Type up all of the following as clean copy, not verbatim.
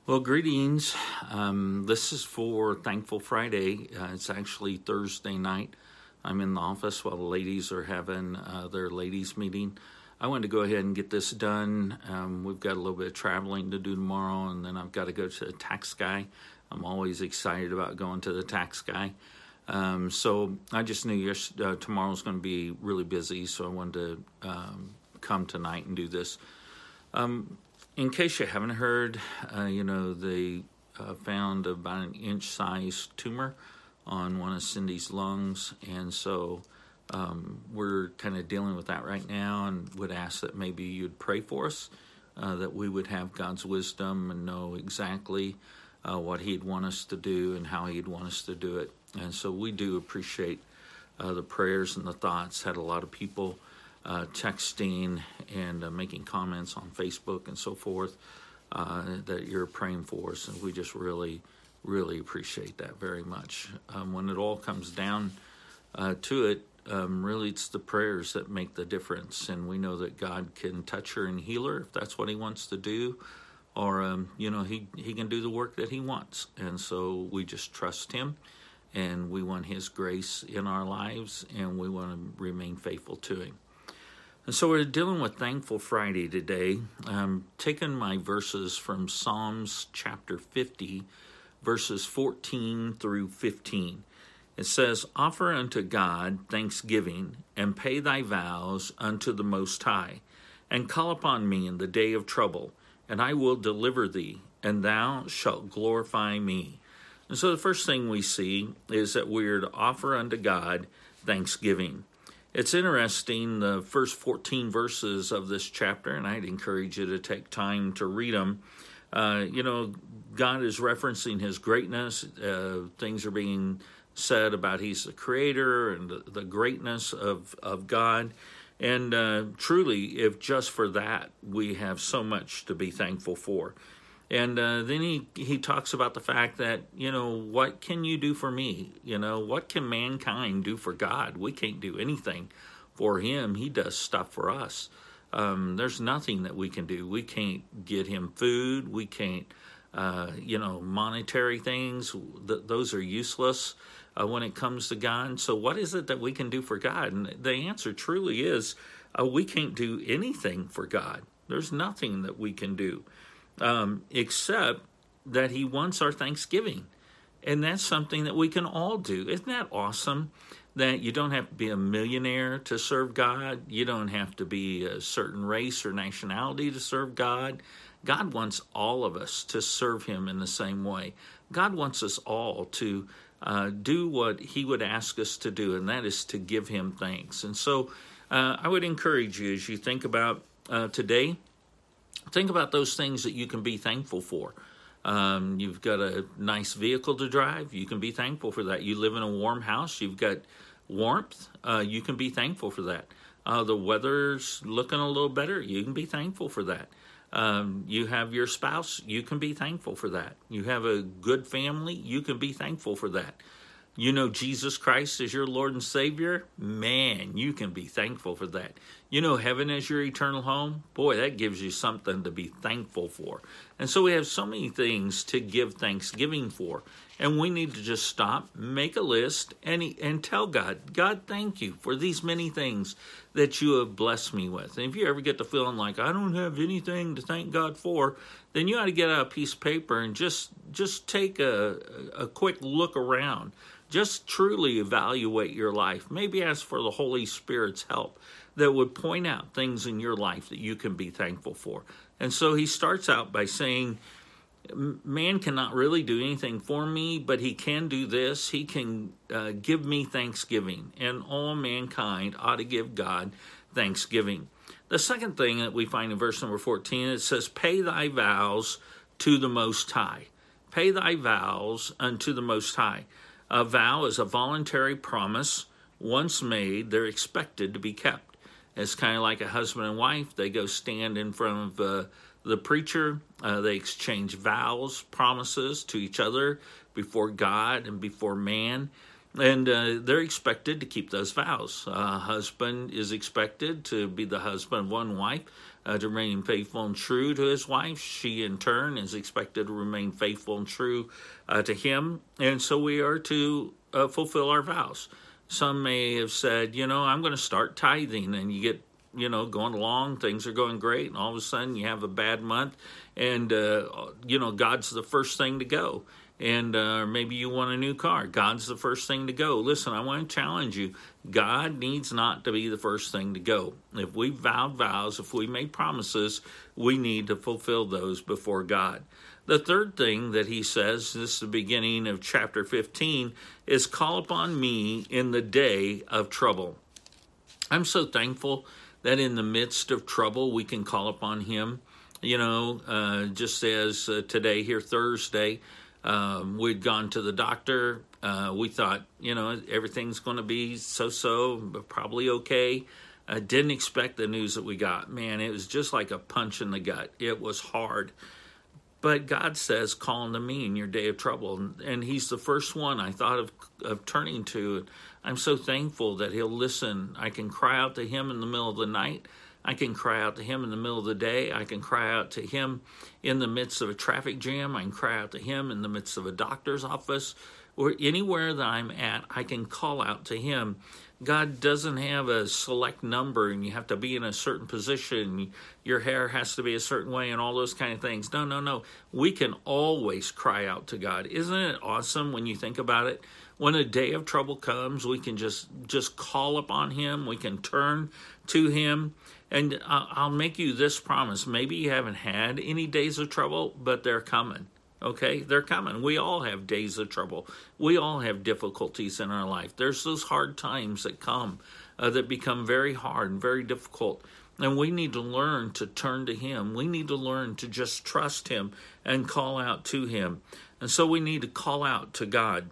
Well, greetings. This is for Thankful Friday. It's actually Thursday night. I'm in the office while the ladies are having their ladies' meeting. I wanted to go ahead and get this done. We've got a little bit of traveling to do tomorrow, and then I've got to go to the tax guy. I'm always excited about going to the tax guy. So I just knew tomorrow's going to be really busy, so I wanted to come tonight and do this. In case you haven't heard, they found about an inch-sized tumor on one of Cindy's lungs, and so we're kind of dealing with that right now, and would ask that maybe you'd pray for us, that we would have God's wisdom and know exactly what He'd want us to do and how He'd want us to do it. And so we do appreciate the prayers and the thoughts. Had a lot of people texting and making comments on Facebook and so forth that you're praying for us, and we just really, really appreciate that very much. When it all comes down to it, really it's the prayers that make the difference, and we know that God can touch her and heal her if that's what He wants to do, or He can do the work that He wants, and so we just trust Him, and we want His grace in our lives, and we want to remain faithful to Him. And so we're dealing with Thankful Friday today. I'm taking my verses from Psalms chapter 50, verses 14 through 15. It says, "Offer unto God thanksgiving, and pay thy vows unto the Most High, and call upon me in the day of trouble, and I will deliver thee, and thou shalt glorify me." And so the first thing we see is that we're to offer unto God thanksgiving. It's interesting, the first 14 verses of this chapter, and I'd encourage you to take time to read them. God is referencing His greatness. Things are being said about He's the creator and the greatness of God. And truly, if just for that, we have so much to be thankful for. And then he talks about the fact that, what can you do for me? What can mankind do for God? We can't do anything for Him. He does stuff for us. There's nothing that we can do. We can't get Him food. We can't, monetary things. Those are useless when it comes to God. So what is it that we can do for God? And the answer truly is we can't do anything for God. There's nothing that we can do. Except that He wants our thanksgiving. And that's something that we can all do. Isn't that awesome? That you don't have to be a millionaire to serve God. You don't have to be a certain race or nationality to serve God. God wants all of us to serve Him in the same way. God wants us all to do what He would ask us to do, and that is to give Him thanks. And so I would encourage you, as you think about today, think about those things that you can be thankful for. You've got a nice vehicle to drive. You can be thankful for that. You live in a warm house. You've got warmth. You can be thankful for that. The weather's looking a little better. You can be thankful for that. You have your spouse. You can be thankful for that. You have a good family. You can be thankful for that. You know Jesus Christ is your Lord and Savior? Man, you can be thankful for that. You know heaven is your eternal home? Boy, that gives you something to be thankful for. And so we have so many things to give thanksgiving for. And we need to just stop, make a list, and tell God, God, thank you for these many things that you have blessed me with. And if you ever get to feeling like, I don't have anything to thank God for, then you ought to get out a piece of paper and just take a quick look around. Just truly evaluate your life. Maybe ask for the Holy Spirit's help that would point out things in your life that you can be thankful for. And so he starts out by saying, man cannot really do anything for me, but he can do this. He can give me thanksgiving, and all mankind ought to give God thanksgiving. The second thing that we find in verse number 14, it says, pay thy vows to the Most High. Pay thy vows unto the Most High. A vow is a voluntary promise. Once made, they're expected to be kept. It's kind of like a husband and wife. They go stand in front of the preacher. They exchange vows, promises to each other before God and before man. And they're expected to keep those vows. Husband is expected to be the husband of one wife, to remain faithful and true to his wife. She, in turn, is expected to remain faithful and true to him. And so we are to fulfill our vows. Some may have said, I'm going to start tithing, and you get going along, things are going great, and all of a sudden you have a bad month, and, God's the first thing to go. And maybe you want a new car. God's the first thing to go. Listen, I want to challenge you. God needs not to be the first thing to go. If we vowed vows, if we made promises, we need to fulfill those before God. The third thing that he says, this is the beginning of chapter 15, is call upon me in the day of trouble. I'm so thankful that in the midst of trouble, we can call upon him. Just as today here, Thursday, we'd gone to the doctor. We thought, everything's going to be so-so, but probably okay. I didn't expect the news that we got. Man, it was just like a punch in the gut. It was hard. But God says, call unto me in your day of trouble. And he's the first one I thought of turning to. I'm so thankful that he'll listen. I can cry out to him in the middle of the night. I can cry out to him in the middle of the day. I can cry out to him in the midst of a traffic jam. I can cry out to him in the midst of a doctor's office, or anywhere that I'm at, I can call out to him. God doesn't have a select number and you have to be in a certain position. Your hair has to be a certain way and all those kind of things. No. We can always cry out to God. Isn't it awesome when you think about it? When a day of trouble comes, we can just call upon him. We can turn to him. And I'll make you this promise. Maybe you haven't had any days of trouble, but they're coming. Okay, they're coming. We all have days of trouble. We all have difficulties in our life. There's those hard times that come that become very hard and very difficult. And we need to learn to turn to him. We need to learn to just trust him and call out to him. And so we need to call out to God.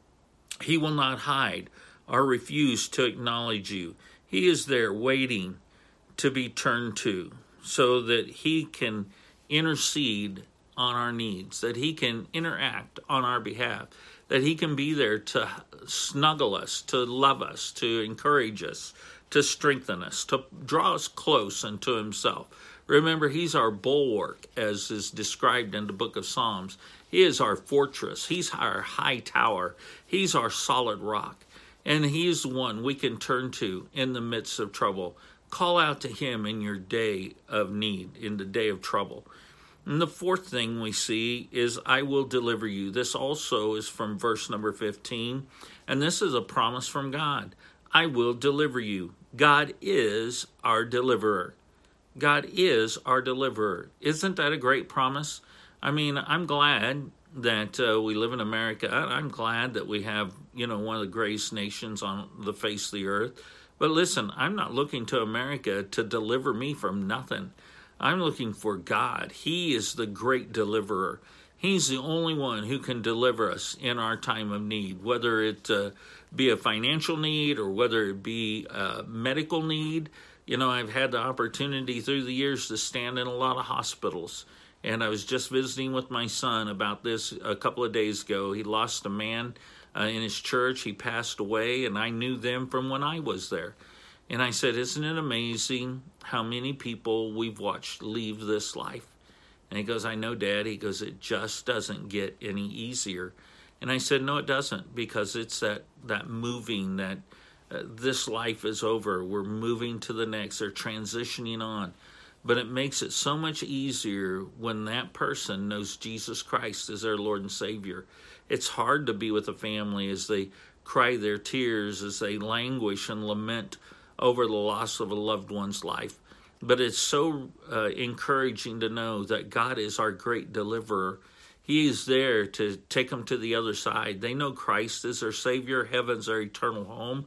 He will not hide or refuse to acknowledge you. He is there waiting to be turned to so that he can intercede on our needs, that he can interact on our behalf, that he can be there to snuggle us, to love us, to encourage us, to strengthen us, to draw us close unto himself. Remember, he's our bulwark, as is described in the book of Psalms. He is our fortress. He's our high tower. He's our solid rock. And he's the one we can turn to in the midst of trouble. Call out to him in your day of need, in the day of trouble. And the fourth thing we see is, I will deliver you. This also is from verse number 15. And this is a promise from God. I will deliver you. God is our deliverer. God is our deliverer. Isn't that a great promise? I mean, I'm glad that we live in America. I'm glad that we have, one of the greatest nations on the face of the earth. But listen, I'm not looking to America to deliver me from nothing. I'm looking for God. He is the great deliverer. He's the only one who can deliver us in our time of need, whether it be a financial need or whether it be a medical need. I've had the opportunity through the years to stand in a lot of hospitals. And I was just visiting with my son about this a couple of days ago. He lost a man in his church. He passed away, and I knew them from when I was there. And I said, isn't it amazing how many people we've watched leave this life? And he goes, I know, Dad. He goes, it just doesn't get any easier. And I said, no, it doesn't, because it's that moving, that this life is over. We're moving to the next. They're transitioning on. But it makes it so much easier when that person knows Jesus Christ as their Lord and Savior. It's hard to be with a family as they cry their tears, as they languish and lament over the loss of a loved one's life. But it's so encouraging to know that God is our great deliverer. He is there to take them to the other side. They know Christ is their Savior. Heaven's their eternal home.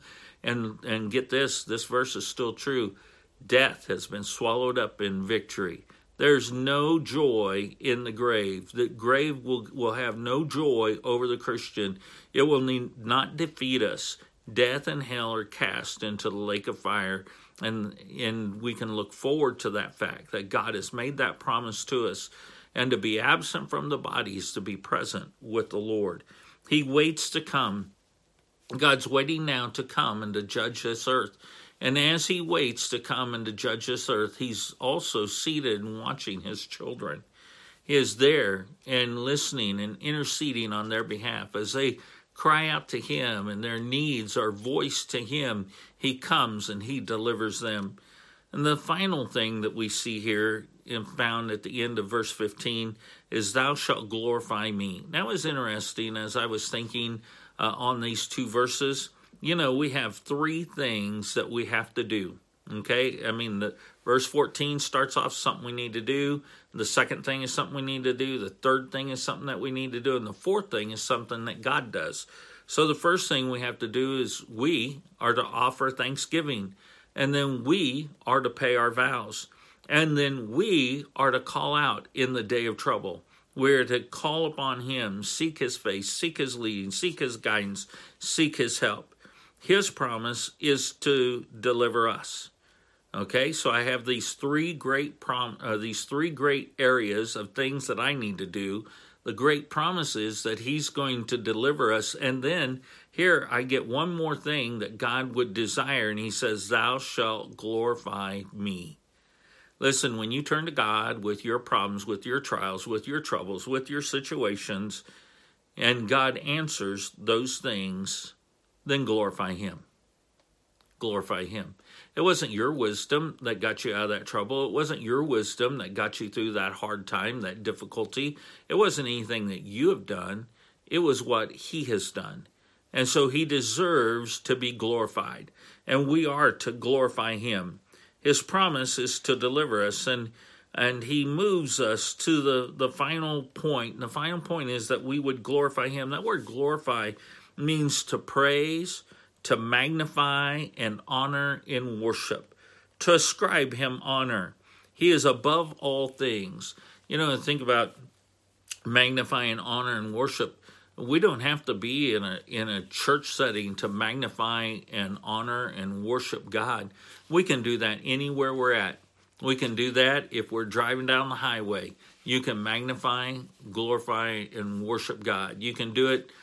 And get this verse is still true. Death has been swallowed up in victory. There's no joy in the grave. The grave will have no joy over the Christian. It will not defeat us. Death and hell are cast into the lake of fire. And we can look forward to that fact, that God has made that promise to us. And to be absent from the body is to be present with the Lord. He waits to come God's waiting now to come and to judge this earth. And as he waits to come and to judge this earth, he's also seated and watching his children. He is there and listening and interceding on their behalf. As they cry out to him and their needs are voiced to him, he comes and he delivers them. And the final thing that we see here and found at the end of verse 15 is, thou shalt glorify me. That was interesting as I was thinking on these two verses. You know, we have three things that we have to do. Okay, I mean, the verse 14 starts off something we need to do. The second thing is something we need to do. The third thing is something that we need to do. And the fourth thing is something that God does. So the first thing we have to do is we are to offer thanksgiving. And then we are to pay our vows. And then we are to call out in the day of trouble. We're to call upon him, seek his face, seek his leading, seek his guidance, seek his help. His promise is to deliver us. Okay, so I have these three great areas of things that I need to do. The great promise is that he's going to deliver us. And then here I get one more thing that God would desire, and he says, thou shalt glorify me. Listen, when you turn to God with your problems, with your trials, with your troubles, with your situations, and God answers those things, then glorify him. Glorify him. It wasn't your wisdom that got you out of that trouble. It wasn't your wisdom that got you through that hard time, that difficulty. It wasn't anything that you have done. It was what he has done. And so he deserves to be glorified. And we are to glorify him. His promise is to deliver us. And he moves us to the final point. The final point is that we would glorify him. That word glorify means to praise, to magnify and honor in worship, to ascribe him honor. He is above all things. You know, think about magnifying honor and worship. We don't have to be in a church setting to magnify and honor and worship God. We can do that anywhere we're at. We can do that if we're driving down the highway. You can magnify, glorify, and worship God. You can do it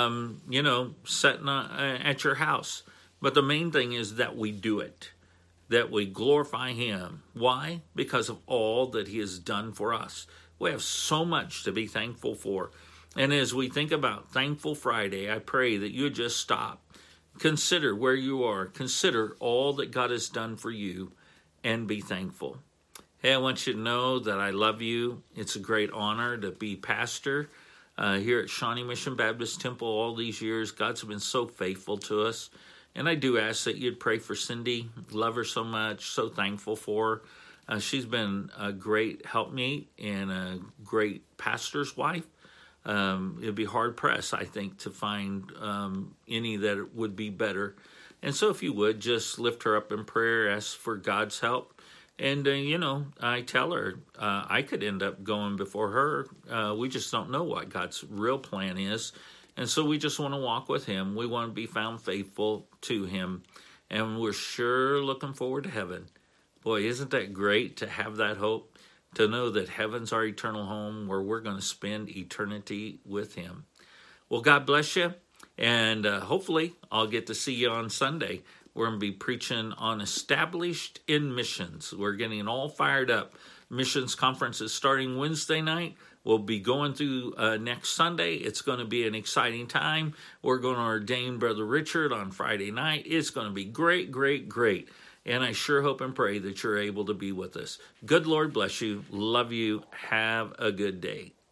sitting at your house. But the main thing is that we do it, that we glorify him. Why? Because of all that he has done for us. We have so much to be thankful for. And as we think about Thankful Friday, I pray that you just stop, consider where you are, consider all that God has done for you, and be thankful. Hey, I want you to know that I love you. It's a great honor to be pastor here at Shawnee Mission Baptist Temple all these years. God's been so faithful to us. And I do ask that you'd pray for Cindy. Love her so much. So thankful for her. She's been a great helpmeet and a great pastor's wife. It'd be hard pressed, I think, to find any that would be better. And so if you would, just lift her up in prayer, ask for God's help. And, I tell her I could end up going before her. We just don't know what God's real plan is. And so we just want to walk with him. We want to be found faithful to him. And we're sure looking forward to heaven. Boy, isn't that great to have that hope? To know that heaven's our eternal home where we're going to spend eternity with him. Well, God bless you. And hopefully I'll get to see you on Sunday. We're going to be preaching on Established in Missions. We're getting all fired up. Missions conference is starting Wednesday night. We'll be going through next Sunday. It's going to be an exciting time. We're going to ordain Brother Richard on Friday night. It's going to be great, great, great. And I sure hope and pray that you're able to be with us. Good Lord bless you. Love you. Have a good day.